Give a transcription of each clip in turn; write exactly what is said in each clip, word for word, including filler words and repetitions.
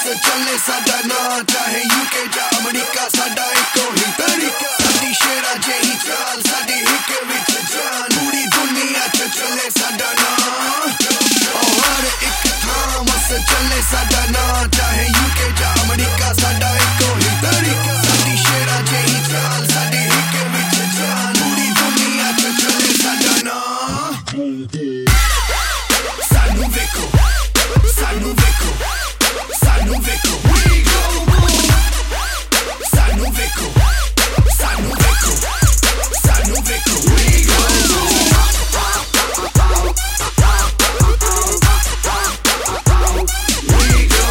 ਚੱਲੇ ਸਾਡਾ ਨਾਂ ਚਾਹੇ ਯੂਕੇ ਜਾਂ ਅਮਰੀਕਾ ਸਾਡਾ ਇੱਕੋ ਹੀ ਤਰੀਕਾ ਸਾਡੀ ਸ਼ੇਰਾਂ ਜਿਹੀ ਚਾਲ ਸਾਡੀ ਹਿੱਕੇ ਵਿੱਚ ਜਾਨ ਪੂਰੀ ਦੁਨੀਆ 'ਚ ਚੱਲੇ ਸਾਡਾ ਨਾਂ ਉਹ ਹਰ ਇੱਕ ਥਾਂ ਮਸ ਚੱਲੇ ਸਾਡਾ ਨਾਂ ਚਾਹੇ ਯੂਕੇ ਜਾਂ ਅਮਰੀਕਾ ਸਾਡਾ ਇੱਕੋ ਹੀ ਤਰੀਕਾ ਸਾਡੀ ਸ਼ੇਰਾਂ ਜਿਹੀ ਚਾਲ ਸਾਡੀ ਹਿੱਕੇ ਵਿੱਚ ਜਾਨ ਪੂਰੀ ਦੁਨੀਆ 'ਚ ਚੱਲੇ ਸਾਡਾ ਨਾਂ ਸਾਨੂੰ ਵੇਖੋ ਸਾਨੂੰ ਵੇਖੋ ਸਾਨੂੰ ਵੇਖੋ we go ਸਾਨੂੰ ਵੇਖੋ ਸਾਨੂੰ ਵੇਖੋ ਸਾਨੂੰ ਵੇਖੋ we go we go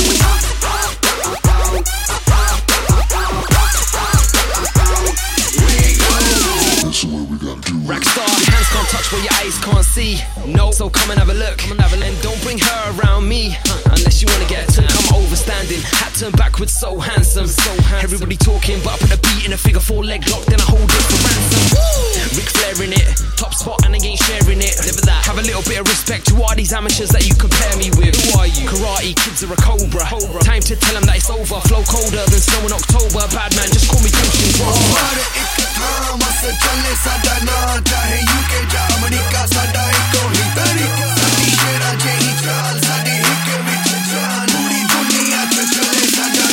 we go That's what we gotta do. Rockstar, hands can't touch what your eyes can't see. No, so come and have a look. Come and have a look. And don't bring her around me huh. Unless you wanna get took. I'm overstanding. Hat turned backwards, so handsome. So handsome. Everybody talking, but I put a beat in a figure four leg lock, then I hold it for ransom. Woo! Ric Flair in it, top spot, and I ain't sharing it. Never that. Have a little bit of respect to all these amateurs that you compare me with. Who are you? Karate kids are a cobra. cobra. Time to tell them that it's over. Flow colder than snow in October. Bad man, just call me Christian Grove. ਹਰ ਇੱਕ ਥਾਂ ਮਸ ਚੱਲੇ ਸਾਡਾ ਨਾਂ ਚਾਹੇ UK ਜਾਂ America ਸਾਡਾ ਇੱਕੋ ਹੀ ਤਰੀਕਾ ਸਾਡੀ ਸ਼ੇਰਾਂ ਜਿਹੀ ਚਾਲ ਸਾਡੀ ਹਿੱਕੇ ਵਿੱਚ ਜਾਨ ਪੂਰੀ ਦੁਨੀਆ 'ਚ ਚੱਲੇ ਸਾਡਾ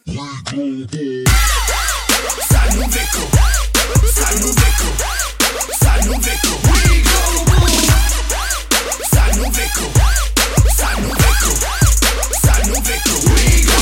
ਸਾਨੂੰ ਵੇਖੋ ਸਾਨੂੰ ਵੇਖੋ ਸਾਨੂੰ ਵੇਖੋ we go ਸਾਨੂੰ ਵੇਖੋ ਸਾਨੂੰ ਵੇਖੋ ਸਾਨੂੰ ਵੇਖੋ we go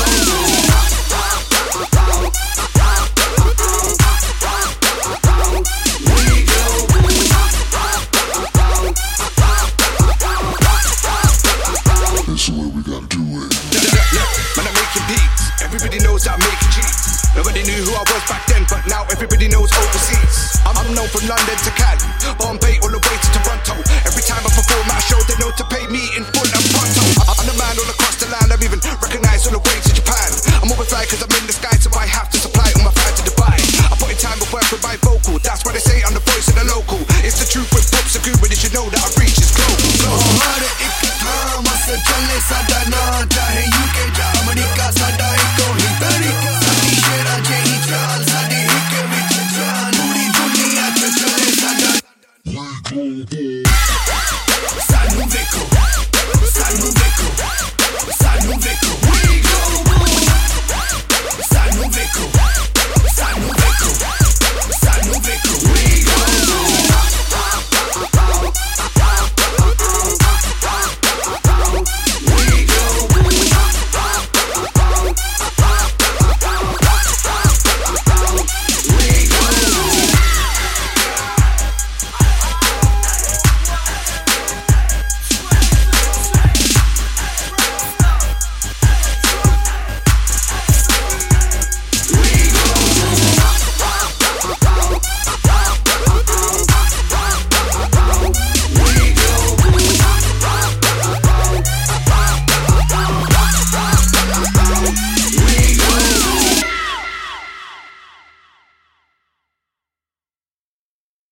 That's what we gotta do it. Man, I'm making beats. Everybody knows I'm making cheats. Nobody knew who I was back then, but now everybody knows overseas. I'm, I'm known from London to Cali, Bombay all the way to Toronto. Every time I perform at a show, they know to pay me in full and pronto. I, I'm the man all across the land. I'm even recognized all the way to Japan. I'm always fly cause I'm in the sky, so I have to supply all my flight to Dubai. I put in time to work with my vocal. That's why they say I'm the voice of the local. It's the truth with Bob's a good, but you should know that I reach is global. global. ਹਰ ਇੱਕ ਥਾਂ ਮਸ ਚੱਲੇ ਸਾਡਾ ਨਾਂ ਚਾਹੇ UK ਜਾਂ America ਸਾਡਾ ਇੱਕੋ ਹੀ ਤਰੀਕਾ ਸਾਡੀ ਸ਼ੇਰਾਂ ਜਿਹੀ ਚਾਲ ਸਾਡੀ ਹਿੱਕੇ ਵਿੱਚ ਜਾਨ ਪੂਰੀ ਦੁਨੀਆ 'ਚ ਚੱਲੇ ਸਾਡਾ